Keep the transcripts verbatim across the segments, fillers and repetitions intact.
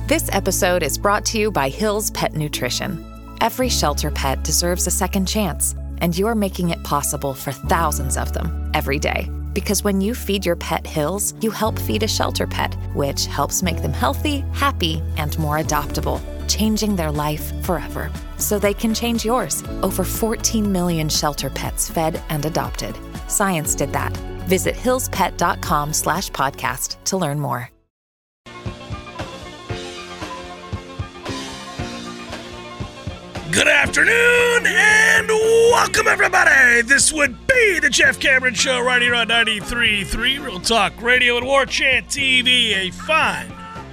This episode is brought to you by Hill's Pet Nutrition. Every shelter pet deserves a second chance, and you're making it possible for thousands of them every day. Because when you feed your pet Hill's, you help feed a shelter pet, which helps make them healthy, happy, and more adoptable, changing their life forever. So they can change yours. Over fourteen million shelter pets fed and adopted. Science did that. Visit hillspet.com slash podcast to learn more. Good afternoon and welcome, everybody. This would be the Jeff Cameron Show right here on ninety-three point three Real Talk Radio and War Chant T V. A fine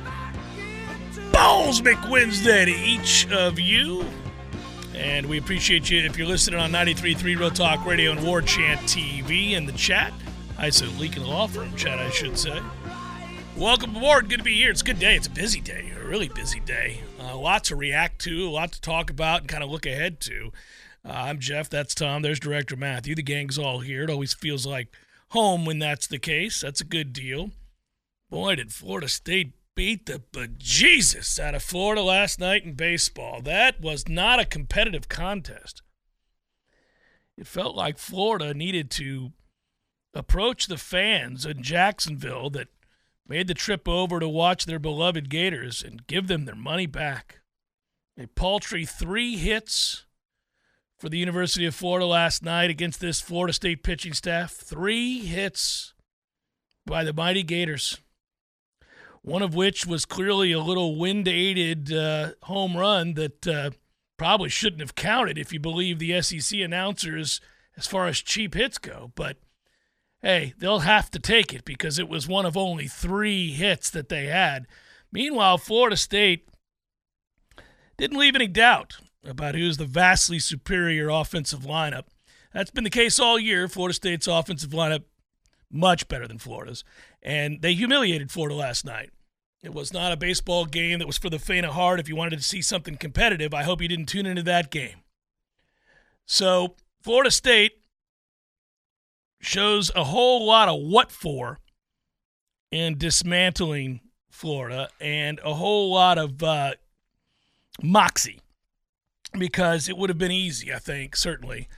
Ballsmick Wednesday to each of you. And we appreciate you if you're listening on ninety-three point three Real Talk Radio and War Chant T V in the chat. I said Leakin' Law Firm chat, I should say. Welcome aboard. Good to be here. It's a good day. It's a busy day. A really busy day. A uh, lot to react to, a lot to talk about and kind of look ahead to. Uh, I'm Jeff. That's Tom. There's Director Matthew. The gang's all here. It always feels like home when that's the case. That's a good deal. Boy, did Florida State beat the bejesus out of Florida last night in baseball. That was not a competitive contest. It felt like Florida needed to approach the fans in Jacksonville that made the trip over to watch their beloved Gators and give them their money back. A paltry three hits for the University of Florida last night against this Florida State pitching staff. Three hits by the mighty Gators, one of which was clearly a little wind-aided uh, home run that uh, probably shouldn't have counted if you believe the S E C announcers as far as cheap hits go. But hey, they'll have to take it because it was one of only three hits that they had. Meanwhile, Florida State didn't leave any doubt about who's the vastly superior offensive lineup. That's been the case all year. Florida State's offensive lineup much better than Florida's, and they humiliated Florida last night. It was not a baseball game that was for the faint of heart. If you wanted to see something competitive, I hope you didn't tune into that game. So Florida State shows a whole lot of what for in dismantling Florida and a whole lot of uh, moxie, because it would have been easy, I think, certainly,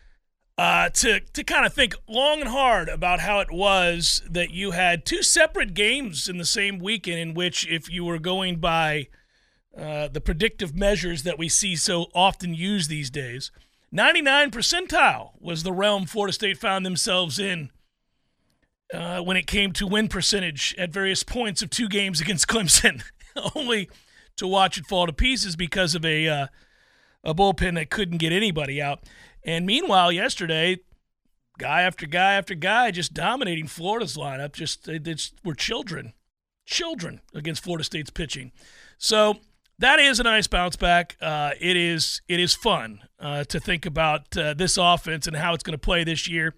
uh, to, to kind of think long and hard about how it was that you had two separate games in the same weekend in which, if you were going by uh, the predictive measures that we see so often used these days, ninety-nine percentile was the realm Florida State found themselves in uh, when it came to win percentage at various points of two games against Clemson, only to watch it fall to pieces because of a uh, a bullpen that couldn't get anybody out. And meanwhile, yesterday, guy after guy after guy just dominating Florida's lineup. Just they, they just were children, children against Florida State's pitching. So that is a nice bounce back. Uh, it is it is fun uh, to think about uh, this offense and how it's going to play this year.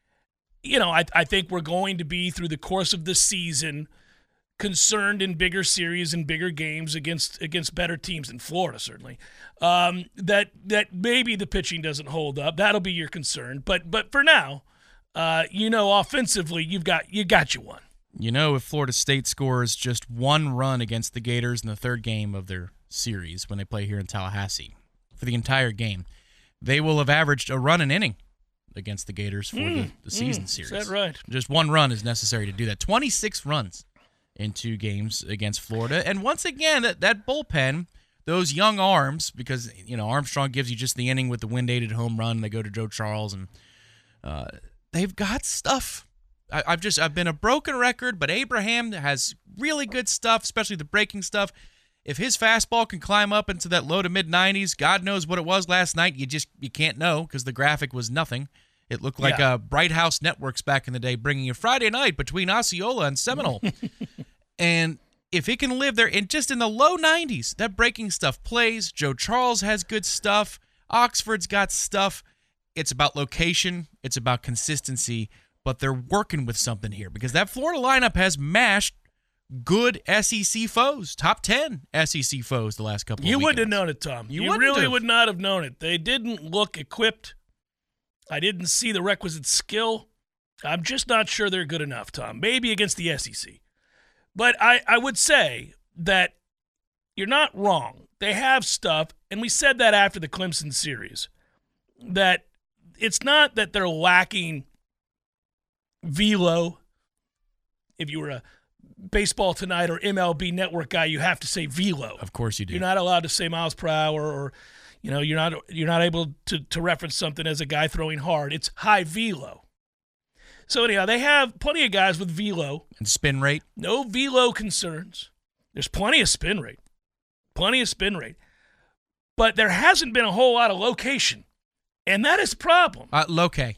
You know, I, I think we're going to be, through the course of the season, concerned in bigger series and bigger games against against better teams than Florida, certainly. Um, that that maybe the pitching doesn't hold up. That'll be your concern. But but for now, uh, you know, offensively, you've got you got you one. You know, if Florida State scores just one run against the Gators in the third game of their series when they play here in Tallahassee for the entire game, they will have averaged a run an inning against the Gators for mm, the, the season mm, series. Is that right? Just one run is necessary to do that. twenty-six runs in two games against Florida. And once again, that, that bullpen, those young arms, because, you know, Armstrong gives you just the inning with the wind-aided home run. They go to Joe Charles, and uh, they've got stuff. I, I've just I've been a broken record, but Abraham has really good stuff, especially the breaking stuff. If his fastball can climb up into that low to mid nineties, God knows what it was last night. You just you can't know because the graphic was nothing. It looked like yeah. uh, Bright House Networks back in the day, bringing you Friday night between Osceola and Seminole. And if it can live there in just in the low nineties, that breaking stuff plays. Joe Charles has good stuff. Oxford's got stuff. It's about location. It's about consistency. But they're working with something here because that Florida lineup has mashed good S E C foes, top ten S E C foes the last couple of You weekends. wouldn't have known it, Tom. You, you really have. would not have known it. They didn't look equipped. I didn't see the requisite skill. I'm just not sure they're good enough, Tom. Maybe against the S E C. But I, I would say that you're not wrong. They have stuff, and we said that after the Clemson series, that it's not that they're lacking velo. If you were a Baseball Tonight or M L B Network guy, you have to say velo. Of course you do. You're not allowed to say miles per hour, or you know, you're not you're not able to, to reference something as a guy throwing hard. It's high velo. So anyhow, they have plenty of guys with velo. And spin rate? No velo concerns. There's plenty of spin rate. Plenty of spin rate. But there hasn't been a whole lot of location. And that is a problem. Uh, low-K.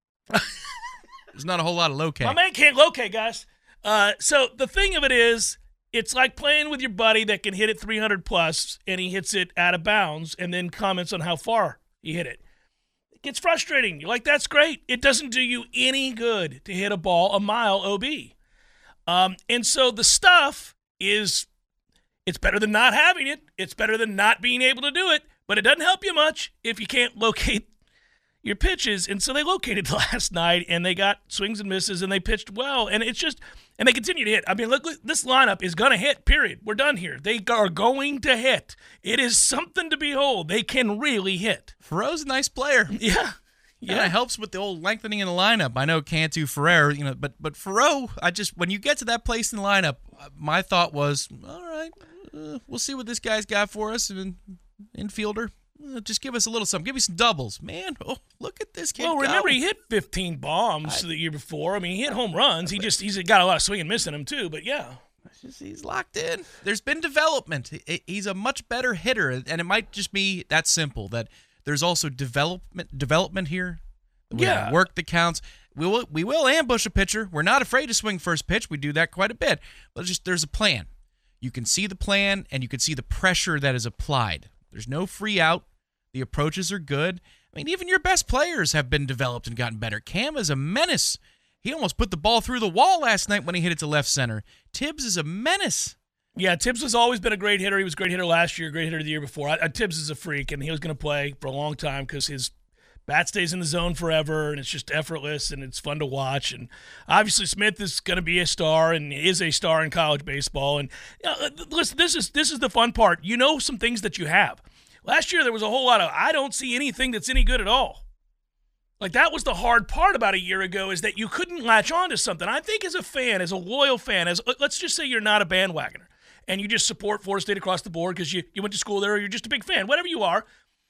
There's not a whole lot of low-K. My man can't locate, guys. Uh, so the thing of it is, it's like playing with your buddy that can hit it three hundred plus, and he hits it out of bounds and then comments on how far he hit it. It gets frustrating. You're like, that's great. It doesn't do you any good to hit a ball a mile O B. Um, and so the stuff is, it's better than not having it. It's better than not being able to do it, but it doesn't help you much if you can't locate your pitches. And so they located last night, and they got swings and misses, and they pitched well. And it's just, and they continue to hit. I mean, look, look this lineup is going to hit, period. We're done here. They are going to hit. It is something to behold. They can really hit. Ferrer's a nice player. Yeah. Yeah, and it helps with the old lengthening in the lineup. I know Cantu, Ferrer, you know, but but Ferrer, I just, when you get to that place in the lineup, my thought was, all right, uh, we'll see what this guy's got for us. And infielder, uh, just give us a little something. Give me some doubles, man. Oh, look at this kid. Well, remember, go. he hit fifteen bombs I, the year before. I mean, he hit home runs. He just he's got a lot of swing and miss in him too. But yeah, just, he's locked in. There's been development. He, he's a much better hitter, and it might just be that simple that. There's also development development here. We yeah. Work that counts. We will we will ambush a pitcher. We're not afraid to swing first pitch. We do that quite a bit. But just there's a plan. You can see the plan, and you can see the pressure that is applied. There's no free out. The approaches are good. I mean, even your best players have been developed and gotten better. Cam is a menace. He almost put the ball through the wall last night when he hit it to left center. Tibbs is a menace. Yeah, Tibbs has always been a great hitter. He was a great hitter last year, great hitter the year before. I, I, Tibbs is a freak, and he was going to play for a long time because his bat stays in the zone forever, and it's just effortless, and it's fun to watch. And obviously, Smith is going to be a star and is a star in college baseball. And you know, listen, this is this is the fun part. You know some things that you have. Last year, there was a whole lot of, I don't see anything that's any good at all. Like, that was the hard part about a year ago, is that you couldn't latch on to something. I think as a fan, as a loyal fan, as let's just say you're not a bandwagoner, and you just support Florida State across the board because you, you went to school there or you're just a big fan, whatever you are.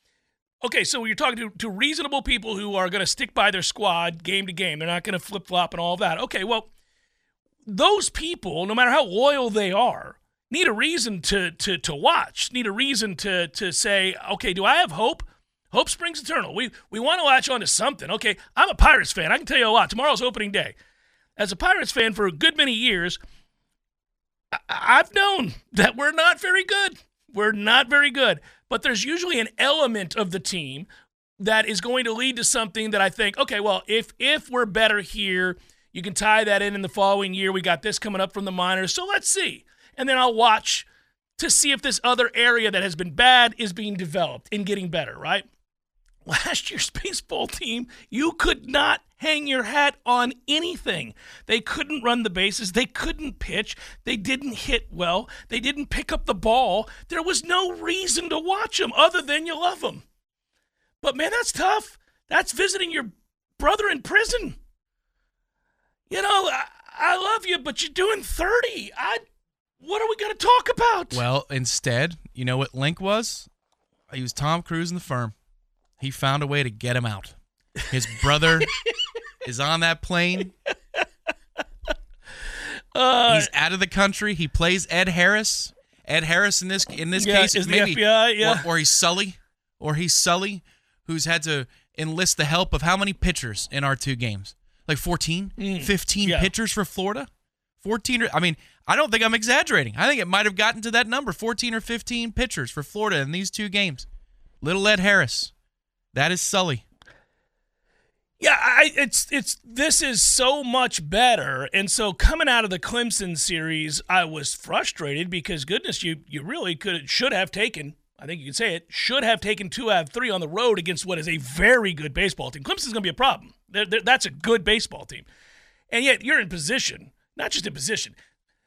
Okay, so you're talking to, to reasonable people who are going to stick by their squad game to game. They're not going to flip-flop and all of that. Okay, well, those people, no matter how loyal they are, need a reason to to to watch, need a reason to to say, okay, do I have hope? Hope springs eternal. We, we want to latch on to something. Okay, I'm a Pirates fan. I can tell you a lot. Tomorrow's opening day. As a Pirates fan for a good many years, I've known that we're not very good. We're not very good. But there's usually an element of the team that is going to lead to something that I think, okay, well, if if we're better here, you can tie that in in the following year. We got this coming up from the minors, so let's see. And then I'll watch to see if this other area that has been bad is being developed and getting better, right? Last year's baseball team, you could not hang your hat on anything. They couldn't run the bases. They couldn't pitch. They didn't hit well. They didn't pick up the ball. There was no reason to watch them other than you love them. But, man, that's tough. That's visiting your brother in prison. You know, I, I love you, but you're doing thirty. I, what are we going to talk about? Well, instead, you know what Link was? He was Tom Cruise in The Firm. He found a way to get him out. His brother is on that plane. Uh, He's out of the country. He plays Ed Harris. Ed Harris in this in this yeah, case is maybe, the F B I, yeah. or, or he's Sully, or he's Sully, who's had to enlist the help of how many pitchers in our two games? Like fourteen, mm, fifteen yeah. pitchers for Florida? fourteen or, I mean, I don't think I'm exaggerating. I think it might have gotten to that number, fourteen or fifteen pitchers for Florida in these two games. Little Ed Harris. That is Sully. Yeah, I, it's it's this is so much better. And so coming out of the Clemson series, I was frustrated because, goodness, you you really could should have taken, I think you could say it, should have taken two out of three on the road against what is a very good baseball team. Clemson's going to be a problem. They're, they're, that's a good baseball team. And yet you're in position, not just in position,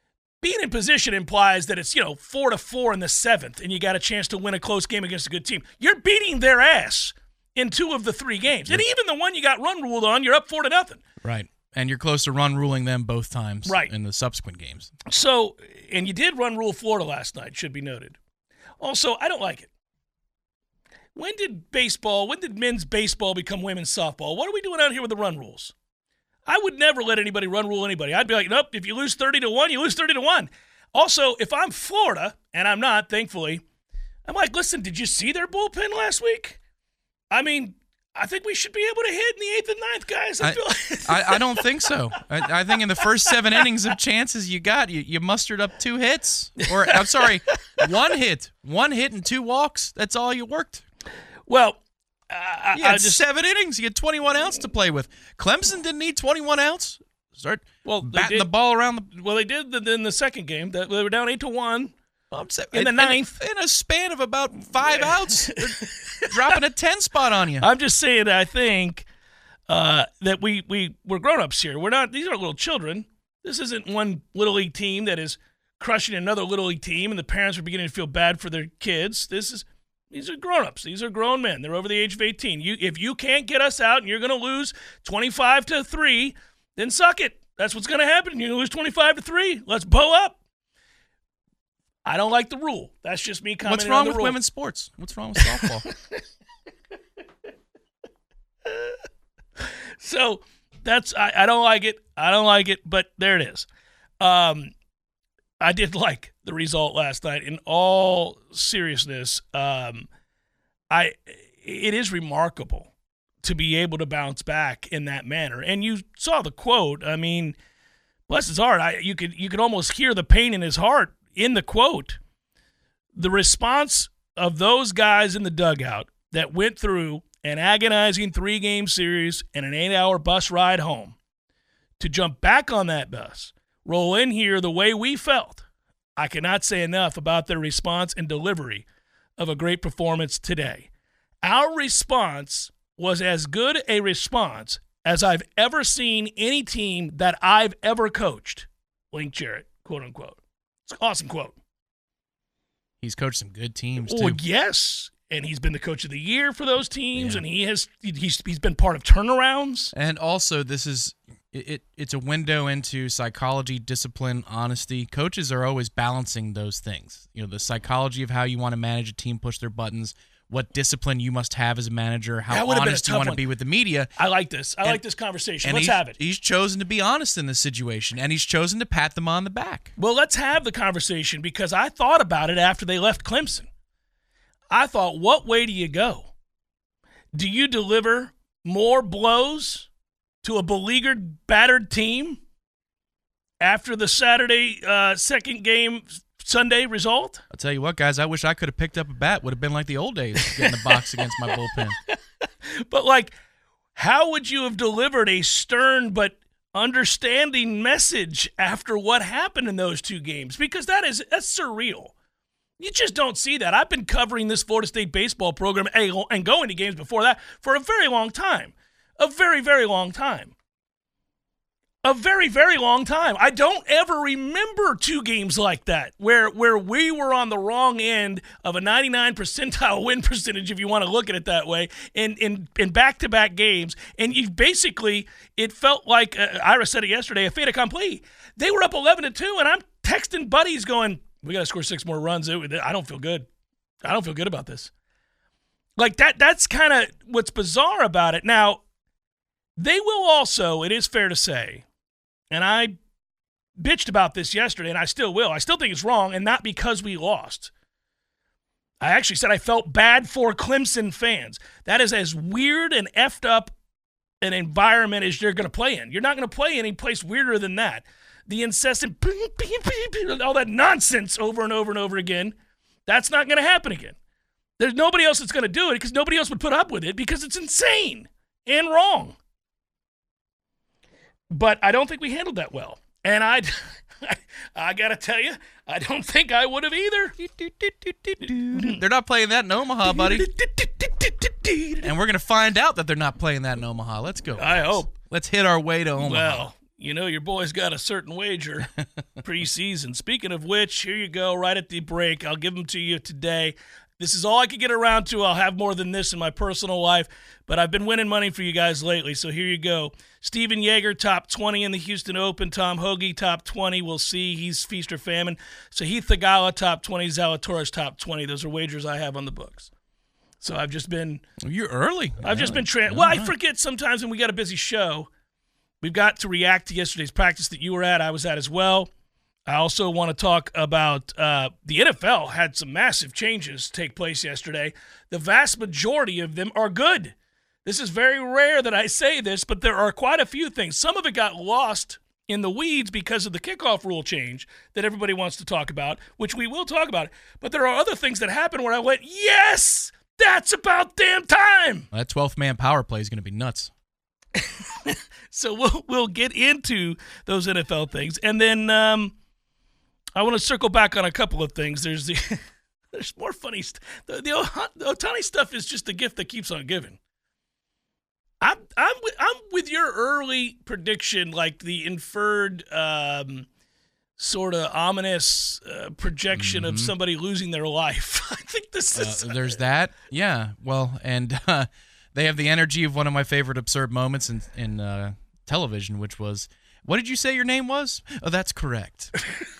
being in position implies that it's, you know, four to four in the seventh, and you got a chance to win a close game against a good team. You're beating their ass in two of the three games. And even the one you got run ruled on, you're up four to nothing. Right. And you're close to run ruling them both times right. in the subsequent games. So, and you did run rule Florida last night, should be noted. Also, I don't like it. When did baseball, when did men's baseball become women's softball? What are we doing out here with the run rules? I would never let anybody run rule anybody. I'd be like, nope, if you lose thirty to one, you lose thirty to one. Also, if I'm Florida, and I'm not, thankfully, I'm like, listen, did you see their bullpen last week? I mean, I think we should be able to hit in the eighth and ninth, guys. I, I, feel like I, I don't think so. I, I think in the first seven innings of chances you got, you, you mustered up two hits. Or, I'm sorry, one hit. One hit and two walks. That's all you worked. Well, uh, I, you had I just seven innings. You had twenty-one outs to play with. Clemson didn't need twenty-one outs. Start well, batting did, the ball around the. Well, they did the, in the second game. They were down eight to one. I'm saying, in the ninth, in a span of about five outs, dropping a ten spot on you. I'm just saying. I think uh, that we we we're grown ups here. We're not. These are little children. This isn't one little league team that is crushing another little league team, and the parents are beginning to feel bad for their kids. This is. These are grown-ups. These are grown men. They're over the age of eighteen. You, if you can't get us out and you're going to lose twenty-five to three, then suck it. That's what's going to happen. You're going to lose twenty-five to three. Let's bow up. I don't like the rule. That's just me commenting What's wrong on the with rule. women's sports? What's wrong with softball? So that's I, I don't like it. I don't like it, but there it is. Um, I did like the result last night. In all seriousness, um, I it is remarkable to be able to bounce back in that manner. And you saw the quote. I mean, bless his heart. I, you could you could almost hear the pain in his heart in the quote. The response of those guys in the dugout that went through an agonizing three-game series and an eight-hour bus ride home to jump back on that bus, roll in here the way we felt. I cannot say enough about their response and delivery of a great performance today. Our response was as good a response as I've ever seen any team that I've ever coached. Link Jarrett, quote unquote. It's an awesome quote. He's coached some good teams, too. Oh, yes. And he's been the coach of the year for those teams, yeah. and he has he's he's been part of turnarounds. And also, this is it. It's a window into psychology, discipline, honesty. Coaches are always balancing those things. You know, the psychology of how you want to manage a team, push their buttons, what discipline you must have as a manager, how honest you want to be with the media. I like this. I and, like this conversation. And let's he's, have it. He's chosen to be honest in this situation, and he's chosen to pat them on the back. Well, let's have the conversation because I thought about it after they left Clemson. I thought, what way do you go? Do you deliver more blows to a beleaguered, battered team after the Saturday uh, second game Sunday result? I'll tell you what, guys, I wish I could have picked up a bat. Would have been like the old days, getting the box against my bullpen. But, like, how would you have delivered a stern but understanding message after what happened in those two games? Because that is that's surreal. You just don't see that. I've been covering this Florida State baseball program and going to games before that for a very long time. A very, very long time. A very, very long time. I don't ever remember two games like that where where we were on the wrong end of a ninety-nine percentile win percentage, if you want to look at it that way, in in, in back-to-back games. And you basically, it felt like, uh, Ira said it yesterday, a fait accompli. They were up eleven to two, and I'm texting buddies going, we got to score six more runs. I don't feel good. I don't feel good about this. Like, that. that's kind of what's bizarre about it. Now, they will also, it is fair to say, and I bitched about this yesterday, and I still will. I still think it's wrong, and not because we lost. I actually said I felt bad for Clemson fans. That is as weird and effed up an environment as you're going to play in. You're not going to play any place weirder than that. The incessant, all that nonsense over and over and over again, that's not going to happen again. There's nobody else that's going to do it because nobody else would put up with it because it's insane and wrong. But I don't think we handled that well. And I, I got to tell you, I don't think I would have either. They're not playing that in Omaha, buddy. And we're going to find out that they're not playing that in Omaha. Let's go. I hope. Let's hit our way to Omaha. Well, you know your boy's got a certain wager preseason. Speaking of which, here you go, right at the break. I'll give them to you today. This is all I could get around to. I'll have more than this in my personal life, but I've been winning money for you guys lately, so here you go. Steven Yeager, top twenty in the Houston Open. Tom Hoagie, top twenty. We'll see. He's feast or famine. Sahith Theegala, top twenty. Zalatoris, top twenty. Those are wagers I have on the books. So I've just been... You're early. I've just been... Tra- well, I forget sometimes when we got a busy show. We've got to react to yesterday's practice that you were at. I was at as well. I also want to talk about uh, the N F L had some massive changes take place yesterday. The vast majority of them are good. This is very rare that I say this, but there are quite a few things. Some of it got lost in the weeds because of the kickoff rule change that everybody wants to talk about, which we will talk about. But there are other things that happened where I went, yes, that's about damn time. That twelfth man power play is going to be nuts. So we'll we'll get into those N F L things, and then um, I want to circle back on a couple of things. There's the there's more funny stuff. The, the, the Ohtani stuff is just a gift that keeps on giving. I'm I'm I'm with your early prediction, like the inferred um, sort of ominous uh, projection mm-hmm. of somebody losing their life. I think this is uh, there's that, yeah. Well, and. Uh, They have the energy of one of my favorite absurd moments in, in uh, television, which was, what did you say your name was? Oh, that's correct.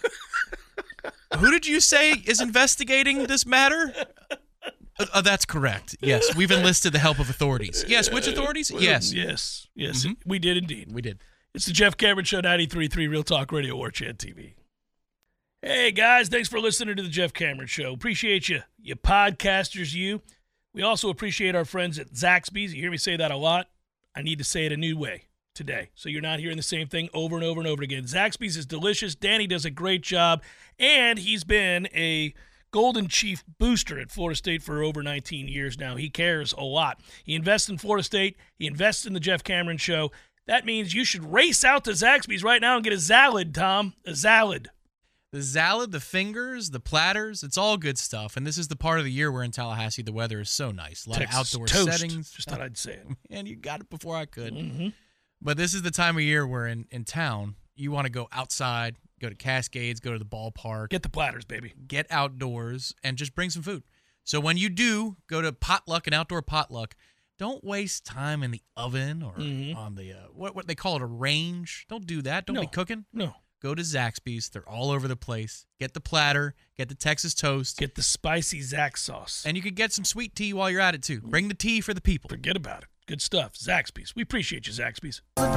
Who did you say is investigating this matter? Oh, that's correct. Yes, we've enlisted the help of authorities. Yes, which authorities? Yes. Yes, yes, Mm-hmm. we did indeed. We did. It's the Jeff Cameron Show, ninety-three point three Real Talk Radio, War Chant T V. Hey, guys, thanks for listening to the Jeff Cameron Show. Appreciate you, you podcasters, you. We also appreciate our friends at Zaxby's. You hear me say that a lot. I need to say it a new way today, so you're not hearing the same thing over and over and over again. Zaxby's is delicious. Danny does a great job, and he's been a Golden Chief booster at Florida State for over nineteen years now. He cares a lot. He invests in Florida State. He invests in the Jeff Cameron Show. That means you should race out to Zaxby's right now and get a Zalad, Tom. A Zalad. The Zalad, the fingers, the platters, it's all good stuff. And this is the part of the year where in Tallahassee the weather is so nice. A lot Texas of outdoor toast. settings. Just thought I'd say it. Man, you got it before I could. Mm-hmm. But this is the time of year where in, in town, you want to go outside, go to Cascades, go to the ballpark. Get the platters, baby. Get outdoors and just bring some food. So when you do go to potluck, an outdoor potluck, don't waste time in the oven or mm-hmm. on the, uh, what, what they call it, a range. Don't do that. Don't no. be cooking. No. Go to Zaxby's. They're all over the place. Get the platter. Get the Texas toast. Get the spicy Zax sauce. And you could get some sweet tea while you're at it, too. Bring the tea for the people. Forget about it. Good stuff. Zaxby's. We appreciate you, Zaxby's. All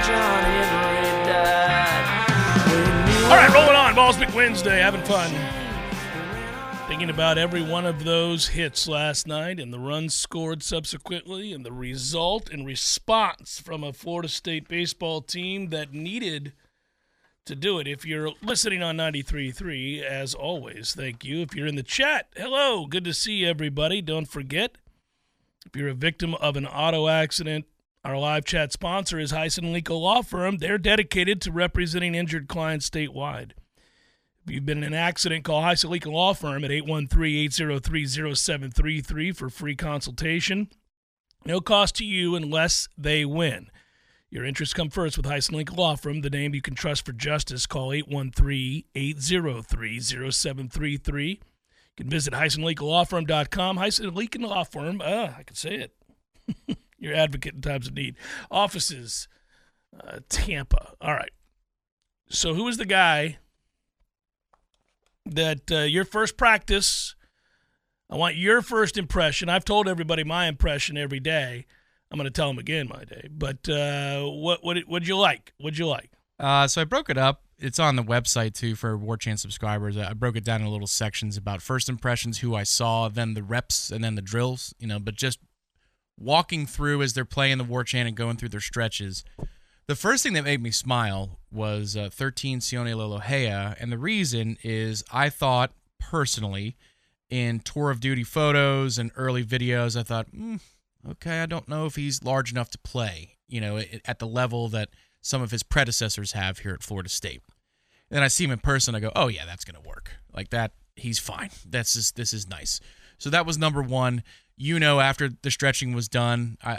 right, rolling on. Ballsmick Wednesday. Having fun. Thinking about every one of those hits last night and the runs scored subsequently and the result and response from a Florida State baseball team that needed to do it. If you're listening on ninety-three point three, as always, thank you. If you're in the chat, hello, good to see everybody. Don't forget, if you're a victim of an auto accident, our live chat sponsor is Heisen Legal Law Firm. They're dedicated to representing injured clients statewide. If you've been in an accident, call Heisen Legal Law Firm at eight one three, eight zero three, zero seven three three for free consultation. No cost to you unless they win. Your interests come first with Heisen Legal Law Firm, the name you can trust for justice. Call eight one three, eight zero three, zero seven three three. You can visit Heisen Legal Law Firm dot com. Heisen Legal Law Firm, ah, I can say it. Your advocate in times of need. Offices, uh, Tampa. All right. So who is the guy that uh, your first practice, I want your first impression. I've told everybody my impression every day. I'm going to tell them again my day. But uh, what what what'd you like? What'd you like? Uh, so I broke it up. It's on the website, too, for War Chant subscribers. I broke it down in little sections about first impressions, who I saw, then the reps, and then the drills. You know, but just walking through as they're playing the War Chant and going through their stretches. The first thing that made me smile was uh, thirteen Sione Lolohea, and the reason is I thought, personally, in tour of duty photos and early videos, I thought, hmm, okay, I don't know if he's large enough to play, you know, at the level that some of his predecessors have here at Florida State. And then I see him in person, I go, oh, yeah, that's going to work. Like that, he's fine. That's just, this is nice. So that was number one. You know, after the stretching was done, I, I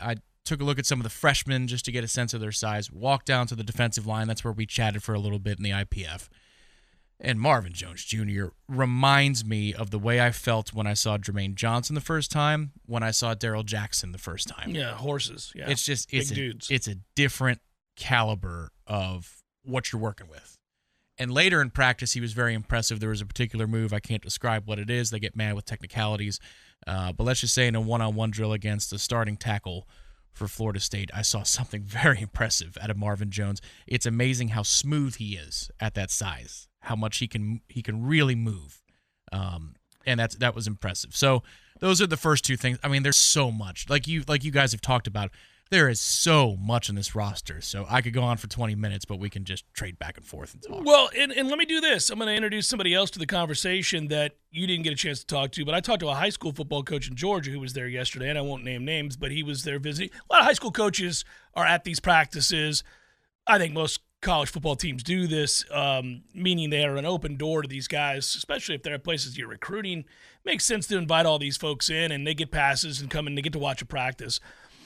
took a look at some of the freshmen just to get a sense of their size, walked down to the defensive line. That's where we chatted for a little bit in the I P F. And Marvin Jones Junior reminds me of the way I felt when I saw Jermaine Johnson the first time, when I saw Daryl Jackson the first time. Yeah, horses. Yeah, it's just it's Big a, dudes. It's a different caliber of what you're working with. And later in practice, he was very impressive. There was a particular move. I can't describe what it is. They get mad with technicalities. Uh, but let's just say in a one-on-one drill against a starting tackle for Florida State, I saw something very impressive out of Marvin Jones. It's amazing how smooth he is at that size, how much he can he can really move. Um, and that's that was impressive. So those are the first two things. I mean, there's so much. Like you like you guys have talked about, there is so much in this roster. So I could go on for twenty minutes, but we can just trade back and forth and talk. Well, and, and let me do this. I'm going to introduce somebody else to the conversation that you didn't get a chance to talk to, but I talked to a high school football coach in Georgia who was there yesterday, and I won't name names, but he was there visiting. A lot of high school coaches are at these practices. I think most college football teams do this, um, meaning they are an open door to these guys, especially if they're at places you're recruiting. Makes sense to invite all these folks in, and they get passes and come in, they get to watch a practice.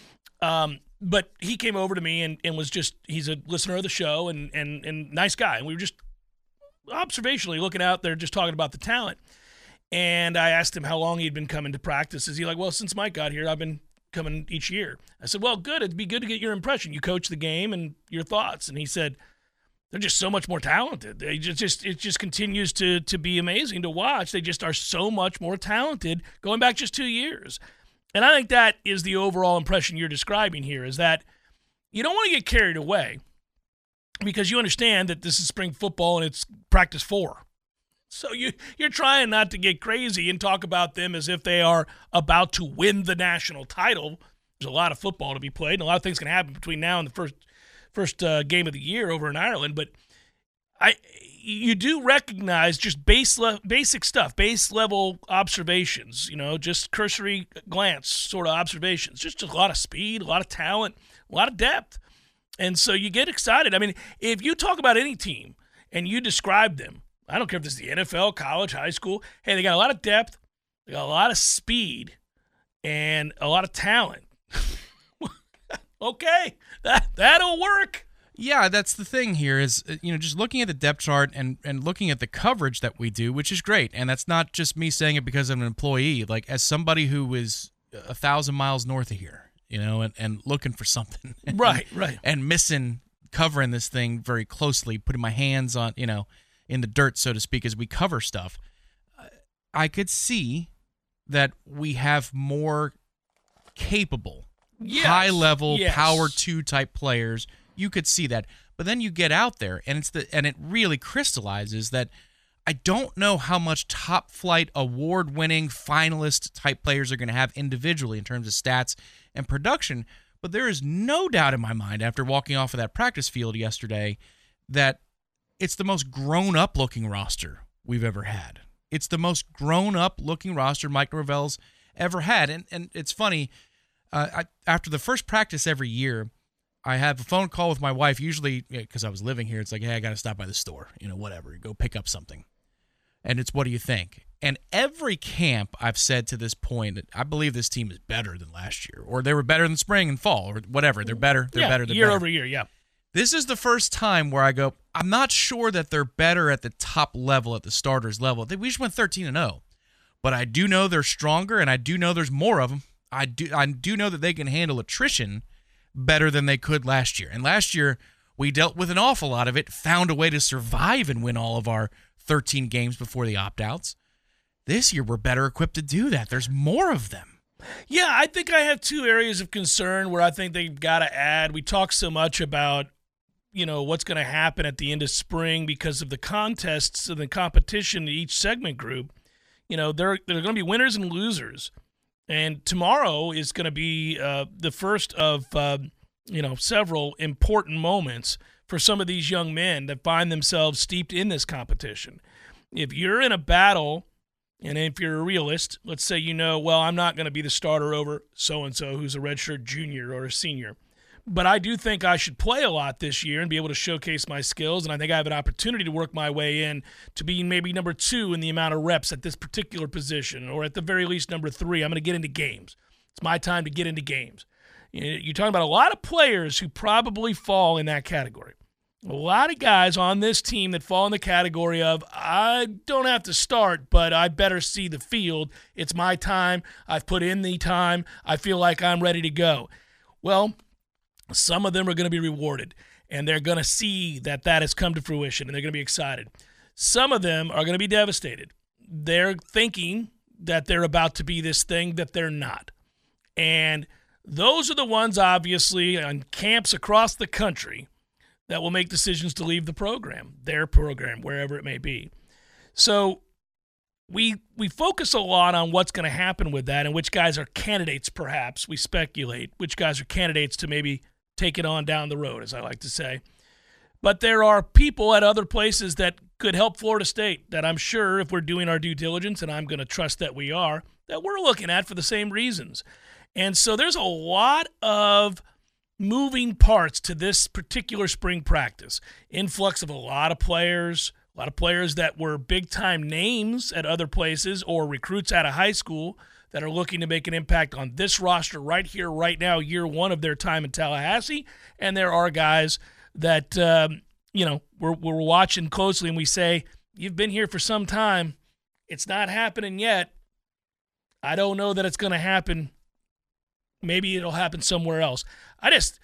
Um, but he came over to me and, and was just, he's a listener of the show and, and, and nice guy. And we were just observationally looking out there, just talking about the talent. And I asked him how long he'd been coming to practice. Is he like, well, since Mike got here, I've been coming each year. I said, well, good. It'd be good to get your impression. You coach the game and your thoughts. And he said, they're just so much more talented. They just, just it just continues to, to be amazing to watch. They just are so much more talented going back just two years. And I think that is the overall impression you're describing here, is that you don't want to get carried away because you understand that this is spring football and it's practice four. So you, you're trying not to get crazy and talk about them as if they are about to win the national title. There's a lot of football to be played, and a lot of things can happen between now and the first first uh, game of the year over in Ireland. But I, you do recognize just base le- basic stuff, base level observations, you know, just cursory glance sort of observations, just a lot of speed, a lot of talent, a lot of depth. And so you get excited. I mean, if you talk about any team and you describe them, I don't care if this is the N F L, college, high school, hey, they got a lot of depth, they got a lot of speed, and a lot of talent. Okay, that, that'll work. Yeah, that's the thing here is, you know, just looking at the depth chart and, and looking at the coverage that we do, which is great. And that's not just me saying it because I'm an employee. Like, as somebody who is a thousand miles north of here, you know, and, and looking for something. Right, right. And missing covering this thing very closely, putting my hands on, you know, in the dirt, so to speak, as we cover stuff. I could see that we have more capable, yes. high-level, yes. power two type players. You could see that, but then you get out there, and it's the and it really crystallizes that I don't know how much top flight, award winning, finalist type players are going to have individually in terms of stats and production. But there is no doubt in my mind after walking off of that practice field yesterday that it's the most grown up looking roster we've ever had. It's the most grown up looking roster Mike Norvell's ever had, and and it's funny. Uh, I, after the first practice every year, I have a phone call with my wife, usually because I was living here. It's like, hey, I got to stop by the store, you know, whatever, go pick up something. And it's, what do you think? And every camp I've said to this point that I believe this team is better than last year, or they were better than spring and fall, or whatever. They're better. They're yeah, better. They're year better. over year, yeah. This is the first time where I go, I'm not sure that they're better at the top level, at the starters level. They, we just went thirteen and oh. But I do know they're stronger, and I do know there's more of them. I do, I do know that they can handle attrition better than they could last year. And last year, we dealt with an awful lot of it, found a way to survive and win all of our thirteen games before the opt-outs. This year, we're better equipped to do that. There's more of them. Yeah, I think I have two areas of concern where I think they've got to add. We talk so much about, you know, what's going to happen at the end of spring because of the contests and the competition in each segment group. You know, there, there are going to be winners and losers. And tomorrow is going to be uh, the first of, uh, you know, several important moments for some of these young men that find themselves steeped in this competition. If you're in a battle, and if you're a realist, let's say you know, well, I'm not going to be the starter over so-and-so who's a redshirt junior or a senior. But I do think I should play a lot this year and be able to showcase my skills, and I think I have an opportunity to work my way in to being maybe number two in the amount of reps at this particular position, or at the very least number three. I'm going to get into games. It's my time to get into games. You're talking about a lot of players who probably fall in that category. A lot of guys on this team that fall in the category of, I don't have to start, but I better see the field. It's my time. I've put in the time. I feel like I'm ready to go. Well, some of them are going to be rewarded, and they're going to see that that has come to fruition, and they're going to be excited. Some of them are going to be devastated. They're thinking that they're about to be this thing that they're not. And those are the ones, obviously, on camps across the country that will make decisions to leave the program, their program, wherever it may be. So we we focus a lot on what's going to happen with that and which guys are candidates, perhaps. We speculate which guys are candidates to maybe take it on down the road, as I like to say. But there are people at other places that could help Florida State that I'm sure, if we're doing our due diligence, and I'm going to trust that we are, that we're looking at for the same reasons. And so there's a lot of moving parts to this particular spring practice. Influx of a lot of players, a lot of players that were big-time names at other places or recruits out of high school that are looking to make an impact on this roster right here, right now, year one of their time in Tallahassee. And there are guys that, um, you know, we're, we're watching closely and we say, you've been here for some time. It's not happening yet. I don't know that it's going to happen. Maybe it'll happen somewhere else. I just,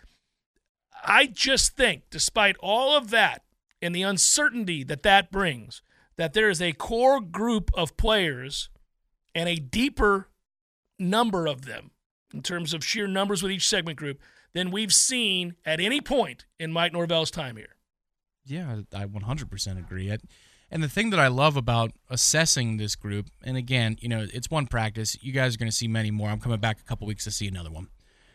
I just think, despite all of that and the uncertainty that that brings, that there is a core group of players and a deeper number of them in terms of sheer numbers with each segment group than we've seen at any point in Mike Norvell's time here. Yeah, I one hundred percent agree. I, and the thing that I love about assessing this group, and again, you know, it's one practice. You guys are going to see many more. I'm coming back a couple weeks to see another one.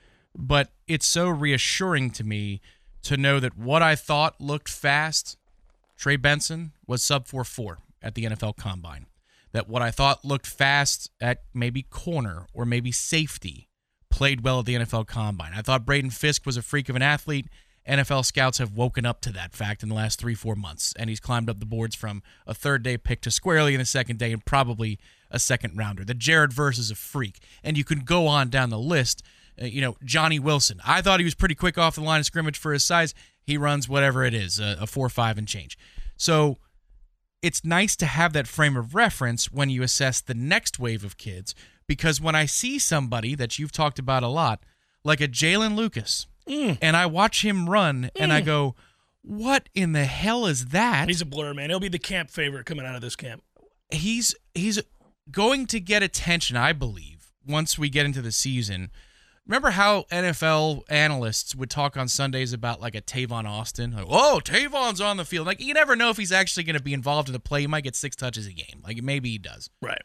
But it's so reassuring to me to know that what I thought looked fast, Trey Benson, was sub four four at the N F L Combine. That what I thought looked fast at maybe corner or maybe safety played well at the N F L Combine. I thought Braden Fisk was a freak of an athlete. N F L scouts have woken up to that fact in the last three, four months, and he's climbed up the boards from a third-day pick to squarely in the second day and probably a second-rounder. The Jared Verse is a freak, and you can go on down the list. Uh, you know, Johnny Wilson. I thought he was pretty quick off the line of scrimmage for his size. He runs whatever it is, a, a four five and change. So it's nice to have that frame of reference when you assess the next wave of kids, because when I see somebody that you've talked about a lot, like a Jalen Lucas, mm. and I watch him run, mm. and I go, what in the hell is that? He's a blur, man. He'll be the camp favorite coming out of this camp. He's he's going to get attention, I believe, once we get into the season. Remember how N F L analysts would talk on Sundays about like a Tavon Austin? Like, oh, Tavon's on the field. Like, you never know if he's actually going to be involved in the play. He might get six touches a game. Like, maybe he does. Right.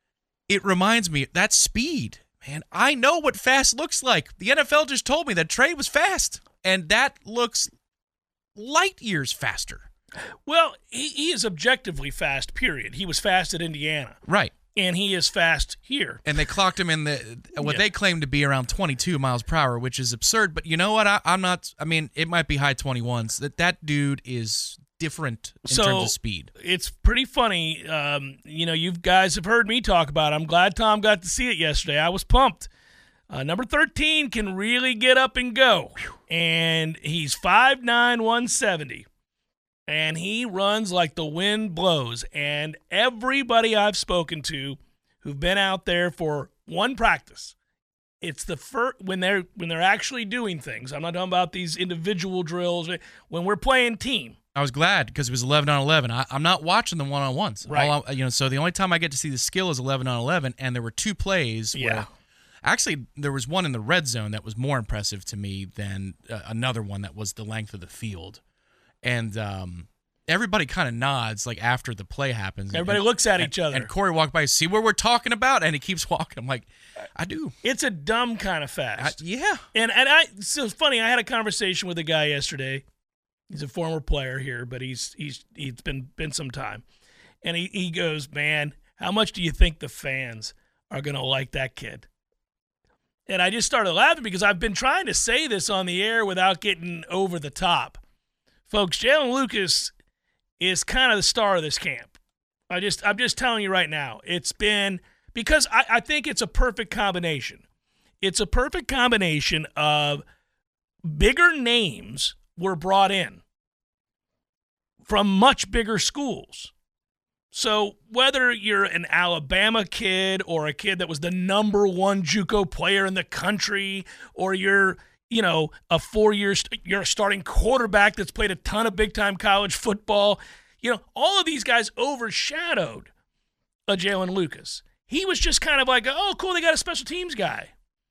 It reminds me, that speed, man, I know what fast looks like. The N F L just told me that Trey was fast, and that looks light years faster. Well, he, he is objectively fast, period. He was fast at Indiana. Right. And he is fast here. And they clocked him in the what yeah. they claim to be around twenty-two miles per hour, which is absurd. But you know what? I, I'm not. I mean, it might be high twenty-ones. That that dude is different in so, terms of speed. It's pretty funny. Um, you know, you guys have heard me talk about it. I'm glad Tom got to see it yesterday. I was pumped. Uh, number thirteen can really get up and go. And he's five nine, one seventy. And he runs like the wind blows. And everybody I've spoken to who've been out there for one practice, it's the first when they're when they're actually doing things. I'm not talking about these individual drills. When we're playing team. I was glad because it was eleven on eleven. I, I'm not watching the one-on-ones. Right. All I, you know, so the only time I get to see the skill is eleven on eleven, and there were two plays yeah. where actually there was one in the red zone that was more impressive to me than uh, another one that was the length of the field. And um, everybody kind of nods like after the play happens. Everybody and, looks at and, each other. And Corey walked by, see what we're talking about? And he keeps walking. I'm like, I do. It's a dumb kind of fast. I, yeah. And and I so it's funny, I had a conversation with a guy yesterday. He's a former player here, but he's he's he's been been some time. And he, he goes, man, how much do you think the fans are going to like that kid? And I just started laughing because I've been trying to say this on the air without getting over the top. Folks, Jalen Lucas is kind of the star of this camp. I just, I'm just telling you right now. It's been – because I, I think it's a perfect combination. it's a perfect combination of bigger names were brought in from much bigger schools. So whether you're an Alabama kid or a kid that was the number one JUCO player in the country, or you're, you know, a four-year, you're a starting quarterback that's played a ton of big-time college football, you know, all of these guys overshadowed a Jaylin Lucas. He was just kind of like, oh, cool, they got a special teams guy.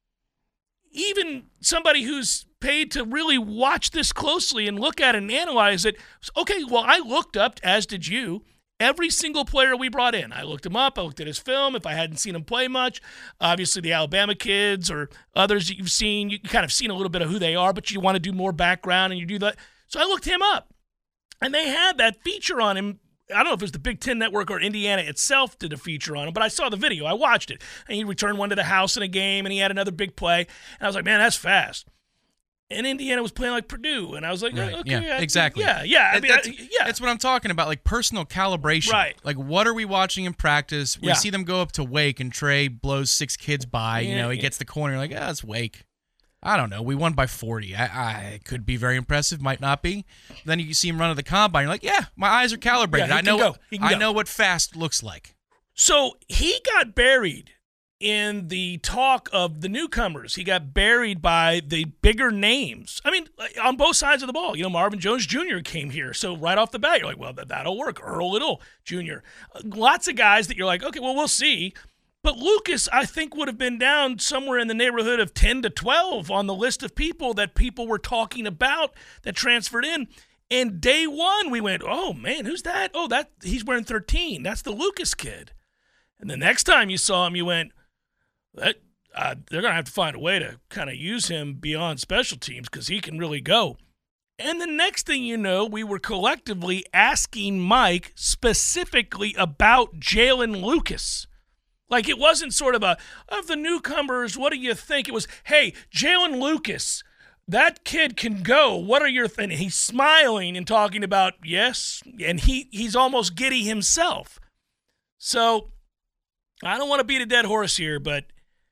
Even somebody who's paid to really watch this closely and look at it and analyze it, okay, well, I looked up, as did you, every single player we brought in. I looked him up. I looked at his film. If I hadn't seen him play much, obviously the Alabama kids or others that you've seen, you kind of seen a little bit of who they are, but you want to do more background and you do that. So I looked him up, and they had that feature on him. I don't know if it was the Big Ten Network or Indiana itself did a feature on him, but I saw the video. I watched it. And he returned one to the house in a game, and he had another big play. And I was like, man, that's fast. And Indiana was playing like Purdue, and I was like, right. okay, yeah, yeah, exactly. Yeah, yeah. I mean, that's, I, yeah. that's what I'm talking about, like personal calibration. Right. Like, what are we watching in practice? We Yeah. see them go up to Wake, and Trey blows six kids by. Yeah, you know, he yeah. gets the corner, like, ah, it's Wake. I don't know. We won by forty. I, I it could be very impressive, might not be. Then you see him run to the combine. You're like, yeah, my eyes are calibrated. Yeah, he I know. can go. What, He can I go. know what fast looks like. So he got buried in the talk of the newcomers. He got buried by the bigger names. I mean, on both sides of the ball. You know, Marvin Jones Junior came here. So right off the bat, you're like, well, that, that'll work. Earl Little Junior Lots of guys that you're like, okay, well, we'll see. But Lucas, I think, would have been down somewhere in the neighborhood of ten to twelve on the list of people that people were talking about that transferred in. And day one, we went, oh, man, who's that? Oh, that he's wearing thirteen. That's the Lucas kid. And the next time you saw him, you went, that uh, they're going to have to find a way to kind of use him beyond special teams because he can really go. And the next thing you know, we were collectively asking Mike specifically about Jaylin Lucas. Like, it wasn't sort of a, of the newcomers, what do you think? It was, hey, Jaylin Lucas, that kid can go. What are your things? He's smiling and talking about, yes, and he he's almost giddy himself. So I don't want to beat a dead horse here, but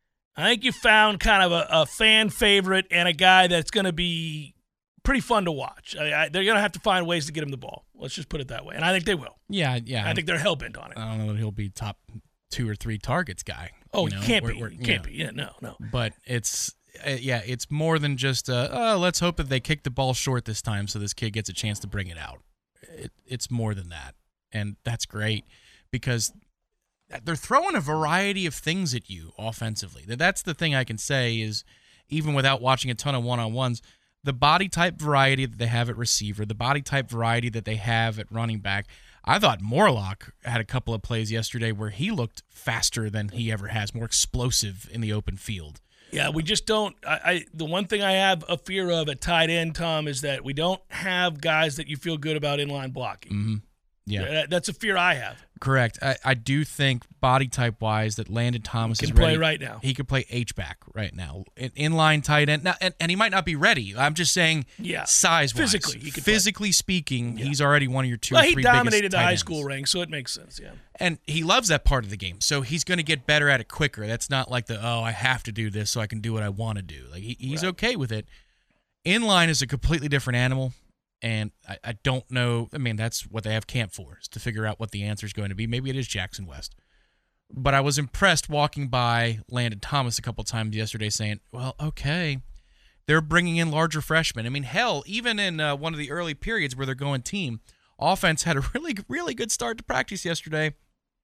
I think you found kind of a, a fan favorite and a guy that's going to be pretty fun to watch. I, I, they're going to have to find ways to get him the ball. Let's just put it that way. And I think they will. Yeah, yeah. I think they're hell-bent on it. I don't know that he'll be top two or three targets guy. Oh, you know? he can't we're, be. we're, He you can't know. be. Yeah, no, no. But it's, uh, yeah, it's more than just, uh, oh, let's hope that they kick the ball short this time so this kid gets a chance to bring it out. It, it's more than that. And that's great because they're throwing a variety of things at you offensively. That's the thing I can say is, even without watching a ton of one-on-ones, the body type variety that they have at receiver, the body type variety that they have at running back. I thought Morlock had a couple of plays yesterday where he looked faster than he ever has, more explosive in the open field. Yeah, we just don't. I, I the one thing I have a fear of at tight end, Tom, is that we don't have guys that you feel good about inline blocking. Mm-hmm. Yeah, That, that's a fear I have. Correct. I, I do think body type wise that Landon Thomas He is can play ready. right now. He could play H back right now, in, inline tight end. Now, and, and he might not be ready. I'm just saying, Yeah. size wise, Physically, he could play. physically speaking, he's already one of your two Well, or he three dominated biggest the tight high ends. school ranks, so it makes sense. Yeah. And he loves that part of the game, so he's going to get better at it quicker. That's not like the, oh, I have to do this so I can do what I want to do. Like he, he's Right. okay with it. Inline is a completely different animal, and I, I don't know. I mean, that's what they have camp for, is to figure out what the answer is going to be. Maybe it is Jackson West. But I was impressed walking by Landon Thomas a couple times yesterday saying, well, okay, they're bringing in larger freshmen. I mean, hell, even in uh, one of the early periods where they're going team, offense had a really, really good start to practice yesterday.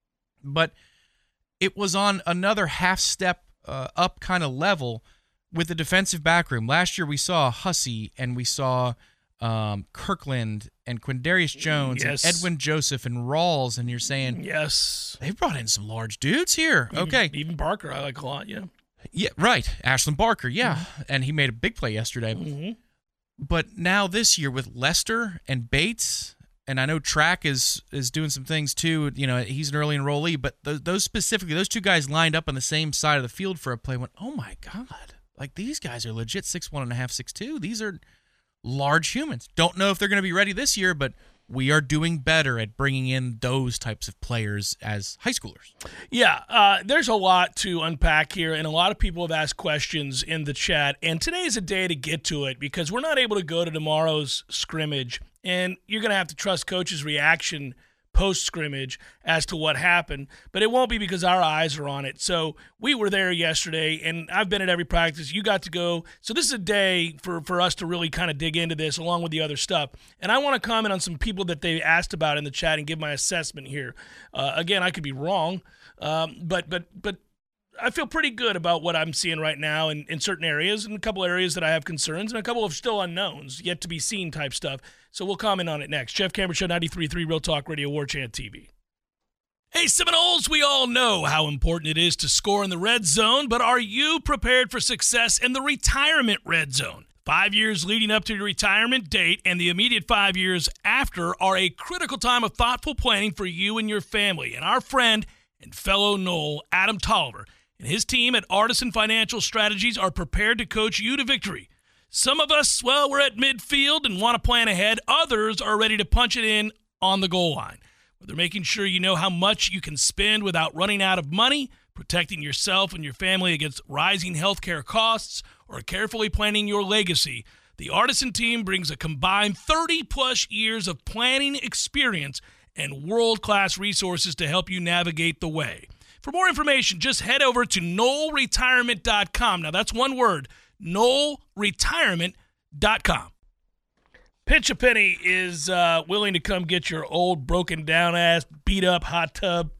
But it was on another half step uh, up kind of level with the defensive back room. Last year we saw Hussey and we saw um, Kirkland and Quindarius Jones Yes. and Edwin Joseph and Rawls, and you're saying, Yes. they brought in some large dudes here. Even- Okay. Even Barker, I like a lot. Yeah. Yeah, right. Ashland Barker, yeah. And he made a big play yesterday. Mm-hmm. But now this year with Lester and Bates, and I know Track is is doing some things too. You know, he's an early enrollee, but those, those specifically, those two guys lined up on the same side of the field for a play. Went, oh my god! Like these guys are legit six one and a half, six two. These are large humans. Don't know if they're going to be ready this year, but we are doing better at bringing in those types of players as high schoolers. Yeah, uh, there's a lot to unpack here, and a lot of people have asked questions in the chat, and today is a day to get to it because we're not able to go to tomorrow's scrimmage, and you're going to have to trust Coach's reaction post-scrimmage as to what happened, but it won't be because our eyes are on it. So we were there yesterday, and I've been at every practice. You got to go. So this is a day for, for us to really kind of dig into this along with the other stuff. And I want to comment on some people that they asked about in the chat and give my assessment here. Uh, again, I could be wrong, um, but but but I feel pretty good about what I'm seeing right now in, in certain areas, and a couple areas that I have concerns, and a couple of still unknowns, yet to be seen type stuff. So we'll comment on it next. Jeff Cameron Show, ninety-three point three Real Talk Radio, War Chant T V. Hey, Seminoles, we all know how important it is to score in the red zone, but are you prepared for success in the retirement red zone? Five years leading up to your retirement date and the immediate five years after are a critical time of thoughtful planning for you and your family. And our friend and fellow Knoll, Adam Tolliver, and his team at Artisan Financial Strategies are prepared to coach you to victory. Some of us, well, we're at midfield and want to plan ahead. Others are ready to punch it in on the goal line. They're making sure you know how much you can spend without running out of money, protecting yourself and your family against rising healthcare costs, or carefully planning your legacy. The Artisan team brings a combined thirty-plus years of planning experience and world-class resources to help you navigate the way. For more information, just head over to knoll retirement dot com. Now, that's one word, knoll retirement dot com. Pinch a Penny is uh, willing to come get your old, broken-down ass, beat-up hot tub.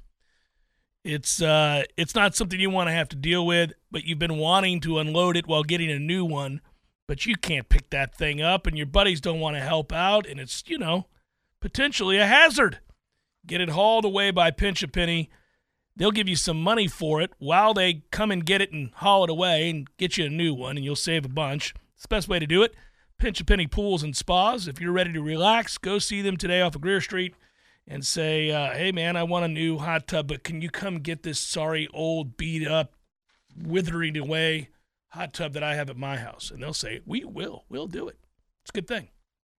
It's uh, it's not something you want to have to deal with, but you've been wanting to unload it while getting a new one, but you can't pick that thing up, and your buddies don't want to help out, and it's, you know, potentially a hazard. Get it hauled away by Pinch a Penny. They'll give you some money for it while they come and get it and haul it away and get you a new one, and you'll save a bunch. It's the best way to do it. Pinch a Penny Pools and Spas. If you're ready to relax, go see them today off of Greer Street and say, uh, hey, man, I want a new hot tub, but can you come get this sorry, old, beat-up, withering away hot tub that I have at my house? And they'll say, we will. We'll do it. It's a good thing.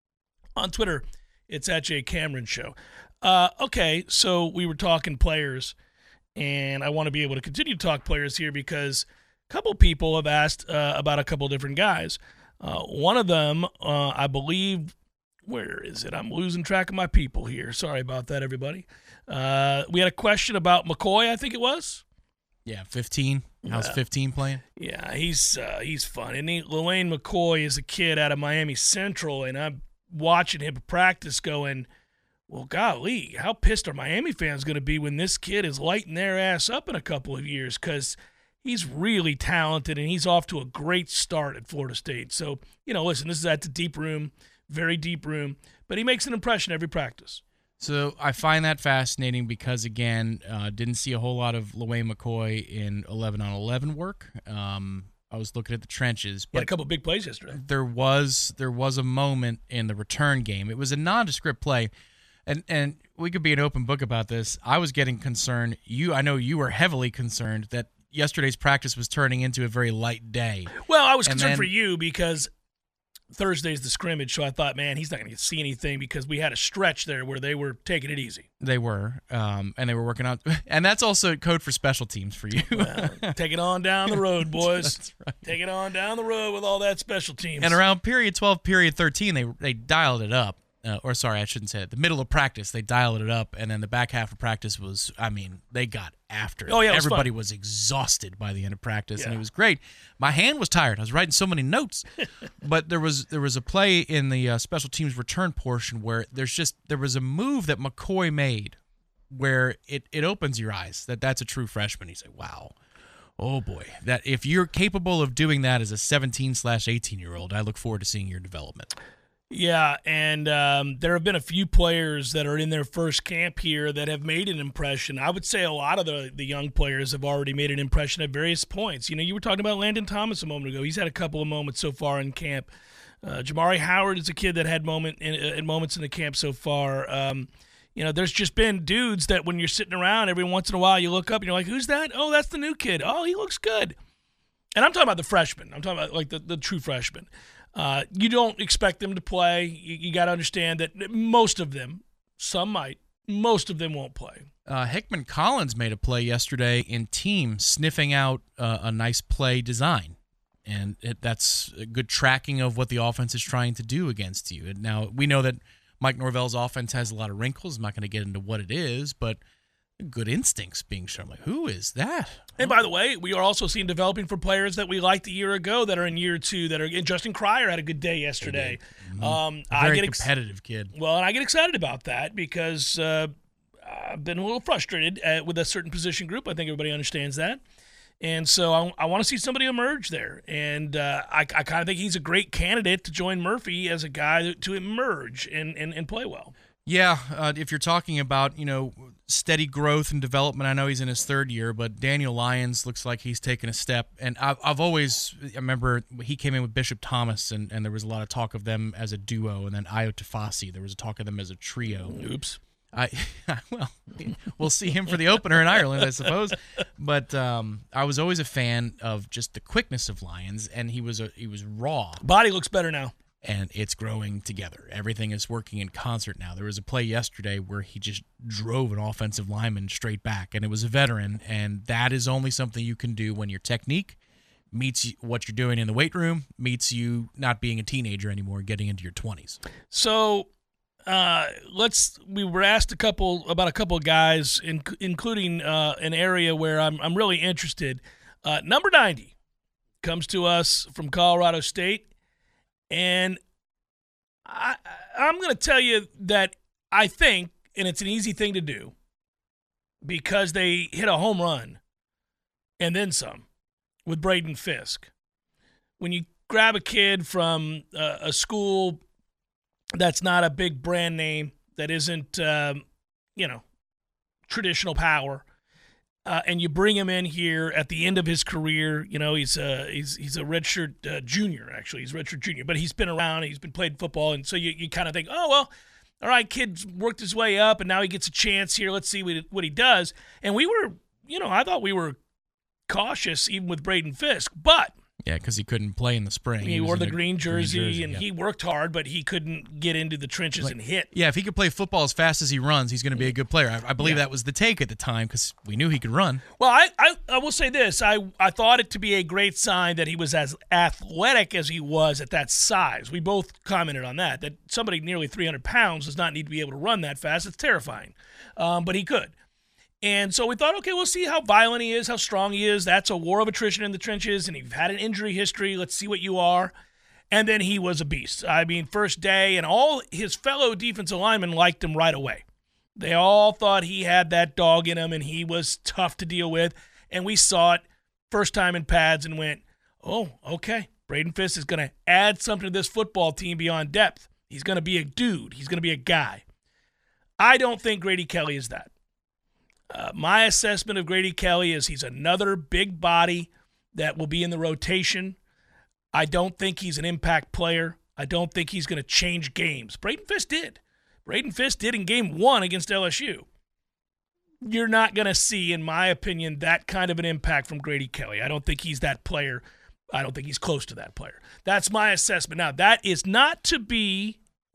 On Twitter, it's at Jay Cameron Show. Uh, okay, so we were talking players, and I want to be able to continue to talk players here because a couple people have asked uh, about a couple different guys. Uh, one of them, uh, I believe, where is it? I'm losing track of my people here. Sorry about that, everybody. Uh, we had a question about McCoy, I think it was. Yeah, fifteen. How's Yeah. fifteen playing? Yeah, he's uh, he's fun. And he, Lane McCoy is a kid out of Miami Central, and I'm watching him practice going, well, golly, how pissed are Miami fans going to be when this kid is lighting their ass up in a couple of years? Because he's really talented, and he's off to a great start at Florida State. So, you know, listen, this is at the deep room, very deep room, but he makes an impression every practice. So I find that fascinating because, again, uh, didn't see a whole lot of LeWayne McCoy in eleven on eleven work. Um, I was looking at the trenches. He had But a couple big plays yesterday. there was there was a moment in the return game. It was a nondescript play, and and we could be an open book about this. I was getting concerned. You, I know you were heavily concerned that yesterday's practice was turning into a very light day. Well, I was And concerned then- for you because Thursday's the scrimmage, so I thought, man, he's not going to see anything because we had a stretch there where they were taking it easy. They were, um, and they were working on, and that's also code for special teams for you. Well, take it on down the road, boys. That's right. Take it on down the road with all that special teams. And around period twelve, period thirteen, they they dialed it up. Uh, or sorry, I shouldn't say it. The middle of practice, they dialed it up, and then the back half of practice was, I mean, they got after it. Oh, yeah, it was Everybody fun. was exhausted by the end of practice, and Yeah. it was great. My hand was tired. I was writing so many notes. But there was there was a play in the uh, special teams return portion where there's just there was a move that McCoy made where it, it opens your eyes that that's a true freshman. You say, wow. Oh, boy. That if you're capable of doing that as a seventeen slash eighteen-year-old, I look forward to seeing your development. Yeah, and um, there have been a few players that are in their first camp here that have made an impression. I would say a lot of the, the young players have already made an impression at various points. You know, you were talking about Landon Thomas a moment ago. He's had a couple of moments so far in camp. Uh, Jamari Howard is a kid that had moment in, in moments in the camp so far. Um, you know, there's just been dudes that when you're sitting around, every once in a while you look up and you're like, who's that? Oh, that's the new kid. Oh, he looks good. And I'm talking about the freshmen. I'm talking about like the, the true freshmen. Uh, you don't expect them to play. You, you got to understand that most of them, some might, most of them won't play. Uh, Hickman Collins made a play yesterday in team, sniffing out uh, a nice play design. And it, that's a good tracking of what the offense is trying to do against you. And now, we know that Mike Norvell's offense has a lot of wrinkles. I'm not going to get into what it is, but good instincts being shown. Like, who is that? And by the way, we are also seeing developing for players that we liked a year ago that are in year two. That are. And Justin Cryer had a good day yesterday. Mm-hmm. Um, a very I get ex- competitive kid. Well, and I get excited about that because uh, I've been a little frustrated at, with a certain position group. I think everybody understands that. And so I, I want to see somebody emerge there. And uh, I, I kind of think he's a great candidate to join Murphy as a guy to emerge and, and, and play well. Yeah, uh, if you're talking about, you know, steady growth and development, I know he's in his third year, but Daniel Lyons looks like he's taken a step. And I've, I've always, I remember he came in with Bishop Thomas, and, and there was a lot of talk of them as a duo, and then Ayo Tafasi, there was a talk of them as a trio. Oops. I well, we'll see him for the opener in Ireland, I suppose. But um, I was always a fan of just the quickness of Lyons, and he was a, he was raw. Body looks better now. And it's growing together. Everything is working in concert now. There was a play yesterday where he just drove an offensive lineman straight back, and it was a veteran, and that is only something you can do when your technique meets what you're doing in the weight room, meets you not being a teenager anymore, getting into your twenties. So uh, let's. We were asked a couple about a couple of guys, in, including uh, an area where I'm I'm really interested. Uh, number ninety comes to us from Colorado State. And I, I'm going to tell you that I think, and it's an easy thing to do, because they hit a home run and then some with Braden Fisk. When you grab a kid from uh, a school that's not a big brand name, that isn't, um, you know, traditional power, Uh, and you bring him in here at the end of his career. You know, he's a he's he's a redshirt uh, junior. Actually, he's a redshirt junior, but he's been around. He's been playing football, and so you, you kind of think, oh well, all right, kid's worked his way up, and now he gets a chance here. Let's see what what he does. And we were, you know, I thought we were cautious even with Braden Fisk, but. Yeah, because he couldn't play in the spring. He, he wore the, the green jersey, green jersey and yeah. he worked hard, but he couldn't get into the trenches like, and hit. Yeah, if he could play football as fast as he runs, he's going to be a good player. I, I believe yeah. that was the take at the time because we knew he could run. Well, I, I I will say this. I, I thought it to be a great sign that he was as athletic as he was at that size. We both commented on that, that somebody nearly three hundred pounds does not need to be able to run that fast. It's terrifying. Um, but he could. And so we thought, okay, we'll see how violent he is, how strong he is. That's a war of attrition in the trenches, and you've had an injury history. Let's see what you are. And then he was a beast. I mean, first day, and all his fellow defensive linemen liked him right away. They all thought he had that dog in him, and he was tough to deal with. And we saw it first time in pads and went, oh, okay, Braden Fisk is going to add something to this football team beyond depth. He's going to be a dude. He's going to be a guy. I don't think Grady Kelly is that. Uh, my assessment of Grady Kelly is he's another big body that will be in the rotation. I don't think he's an impact player. I don't think he's going to change games. Braden Fisk did. Braden Fisk did in game one against L S U. You're not going to see, in my opinion, that kind of an impact from Grady Kelly. I don't think he's that player. I don't think he's close to that player. That's my assessment. Now, that is not to be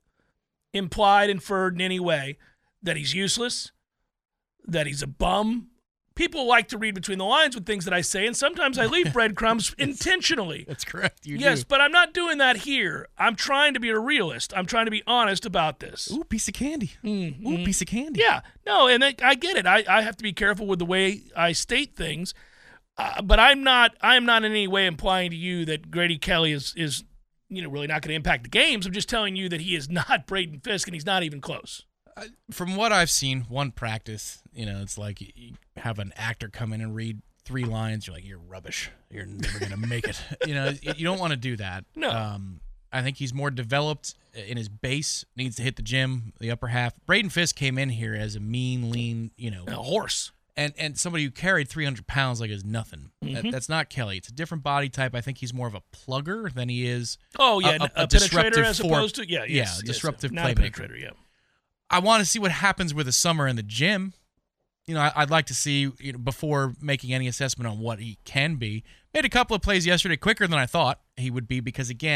implied, inferred in any way that he's useless, that he's a bum. People like to read between the lines with things that I say, and sometimes I leave breadcrumbs intentionally. That's correct. You yes, do. but I'm not doing that here. I'm trying to be a realist. I'm trying to be honest about this. Ooh, piece of candy. Mm-hmm. Ooh, piece of candy. Yeah. No, and I, I get it. I, I have to be careful with the way I state things. Uh, but I'm not I'm not in any way implying to you that Grady Kelly is, is you know, really not going to impact the games. I'm just telling you that he is not Braden Fisk, and he's not even close. From what I've seen, one practice, you know, it's like you have an actor come in and read three lines. You're like, you're rubbish. You're never going to make it. You know, you don't want to do that. No. Um, I think he's more developed in his base, needs to hit the gym, the upper half. Braden Fisk came in here as a mean, lean, you know. A horse. And and somebody who carried three hundred pounds like is nothing. Mm-hmm. That, that's not Kelly. It's a different body type. I think he's more of a plugger than he is Oh, yeah, a, a, a, a penetrator disruptive as form. opposed to, yeah, yes, yeah, yes, disruptive not a playmaker. penetrator, yeah. I want to see what happens with the summer in the gym. You know, I, I'd like to see, you know, before making any assessment on what he can be. Made a couple of plays yesterday quicker than I thought he would be because, again,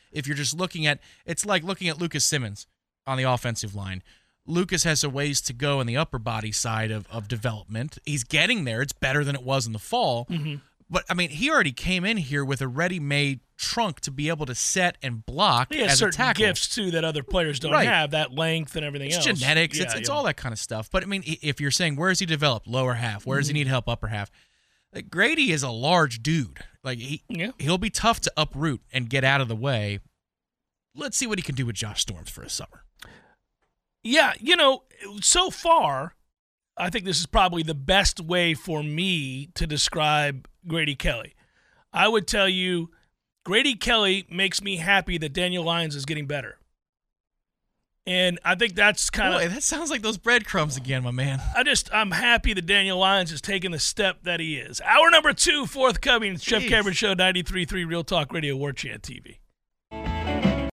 if you're just looking at, it's like looking at Lucas Simmons on the offensive line. Lucas has a ways to go in the upper body side of, of development. He's getting there. It's better than it was in the fall. Mm-hmm. But, I mean, he already came in here with a ready-made trunk to be able to set and block he has as certain a tackle. gifts, too, that other players don't Right. have, that length and everything it's else. It's genetics. Yeah, it's it's yeah. all that kind of stuff. But, I mean, if you're saying, where is he developed? Lower half. Where does Mm-hmm. he need help? Upper half. Like, Grady is a large dude. Like he, Yeah. He'll be tough to uproot and get out of the way. Let's see what he can do with Josh Storms for a summer. Yeah, you know, so far, I think this is probably the best way for me to describe Grady Kelly. I would tell you, Grady Kelly makes me happy that Daniel Lyons is getting better. And I think that's kind Boy, of... that sounds like those breadcrumbs again, my man. I just, I'm happy that Daniel Lyons has taken the step that he is. Hour number two, forthcoming. It's Jeff Jeez. Cameron Show, ninety-three point three Real Talk Radio, War Chant T V.